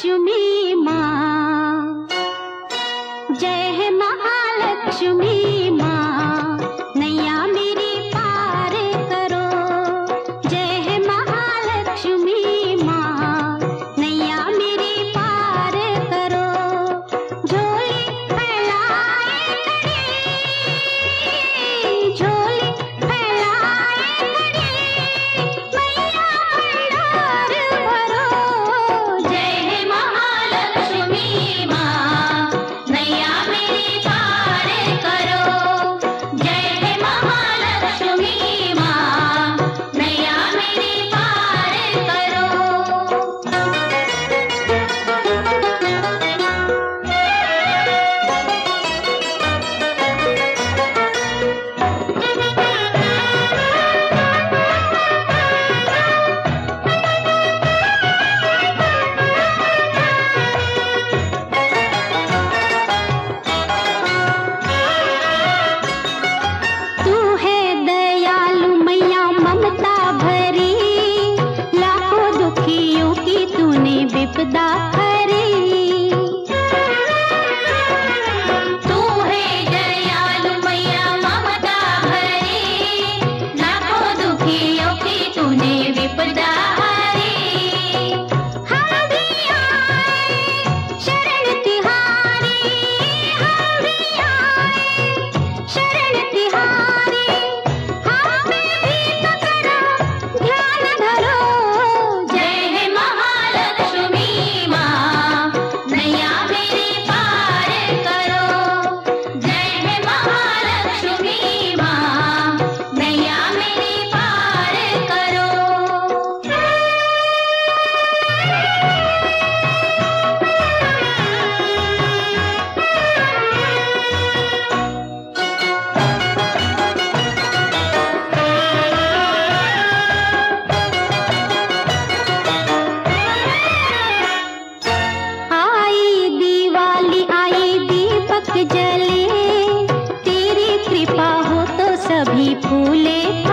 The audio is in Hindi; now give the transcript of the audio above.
महालक्ष्मी माँ, जय महालक्ष्मी माँ, नैया मेरी पार करो। जय महालक्ष्मी माँ, नैया मेरी पार करो। झोली फैलाए खड़ी, झोली फैलाए खड़ी, मैया भंडार भरो। जय महालक्ष्मी माँ, नैया मेरी पार करो। जय महालक्ष्मी माँ, नैया मेरी पार करो। तू है दयालु मैया ममता भरी, लाखों दुखियों की तूने विपदा हरी। तू है दयालु मैया ममता भरी, लाखों दुखियों की तूने विपदा हरी। हम भी आए शरण तिहारी, हम भी आए शरण तिहारी, हमें भी तो करो ध्यान धरो। जय महालक्ष्मी माँ, नैया मेरी पार करो। जय महालक्ष्मी माँ, नैया मेरी पार करो। आई दिवाली आई दीपक जले, तेरी कृपा हो तो सभी फूले